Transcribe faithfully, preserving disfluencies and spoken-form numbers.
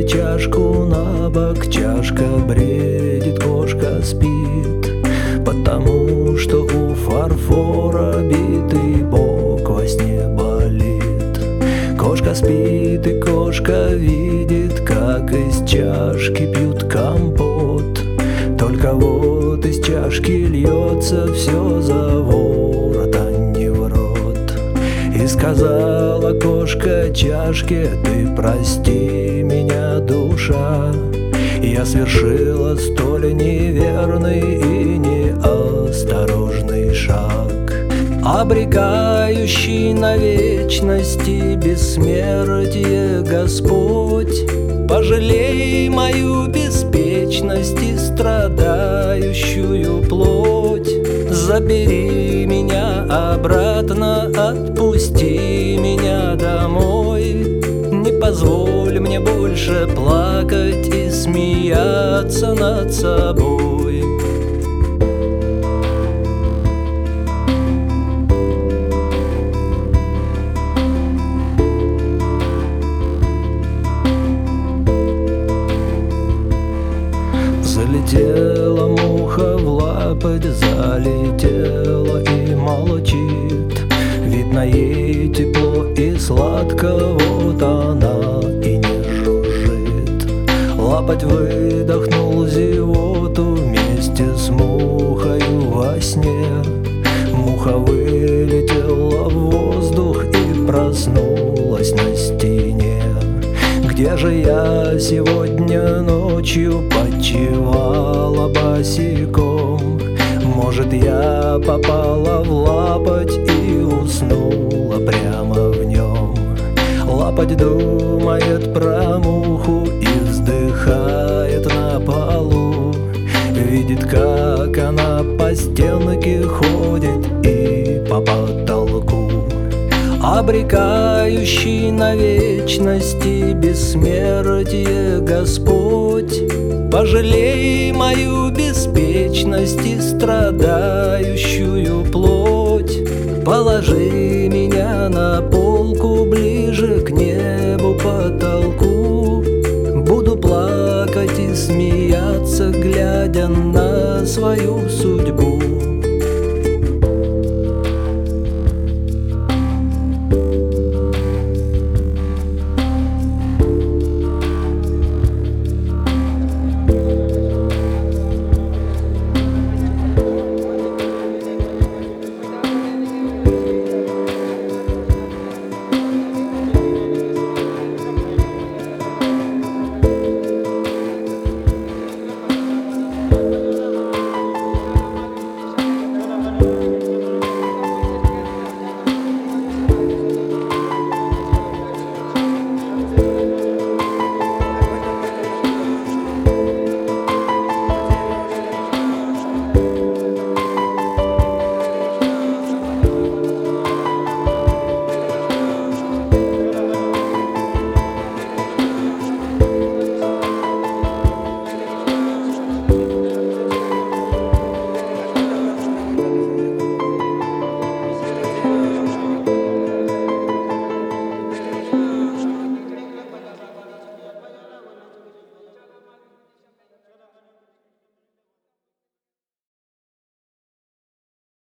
чашку на бок, чашка бредит, кошка спит, потому что у фарфора битый бок во сне болит. Кошка спит, и кошка видит, как из чашки пьют компот. Только вот из чашки льется все за ворот, а не в рот. И сказала кошка чашке: ты прости меня, душа, я совершила столь неверный и неосторожный шаг, обрекающий на вечности бессмертие Господь. Пожалей мою беспечность и страдающую плоть. Забери меня обратно, отпусти меня домой. Не позволь мне больше плакать и смеяться над собой. Залетела муха в лапоть, залетела и молчит. Видно, ей тепло и сладко, вот она и не жужжит. Лапоть выдохнул зевоту вместе с мухою во сне. Муха вылетела в воздух и проснулась на стене. Где же я сегодня ночью почивала босиком? Может, я попала в лапоть и уснула прямо в нем. Лапоть думает про муху и вздыхает на полу. Видит, как она по стенке ходит и по потолку, обрекающий на вечности бессмертие Господь. Пожалей мою беспечность и страдающую плоть. Положи меня на полку ближе к небу, потолку. Буду плакать и смеяться, глядя на свою судьбу.